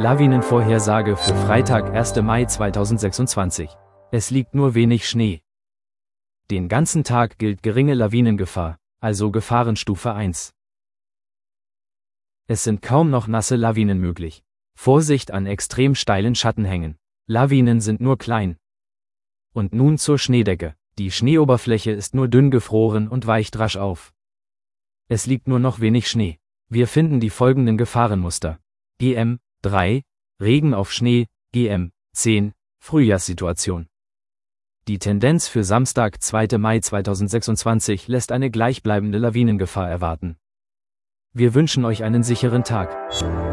Lawinenvorhersage für Freitag, 1. Mai 2026. Es liegt nur wenig Schnee. Den ganzen Tag gilt geringe Lawinengefahr, also Gefahrenstufe 1. Es sind kaum noch nasse Lawinen möglich. Vorsicht an extrem steilen Schattenhängen. Lawinen sind nur klein. Und nun zur Schneedecke. Die Schneeoberfläche ist nur dünn gefroren und weicht rasch auf. Es liegt nur noch wenig Schnee. Wir finden die folgenden Gefahrenmuster. GM 3, Regen auf Schnee, GM 10, Frühjahrssituation. Die Tendenz für Samstag, 2. Mai 2026 lässt eine gleichbleibende Lawinengefahr erwarten. Wir wünschen euch einen sicheren Tag.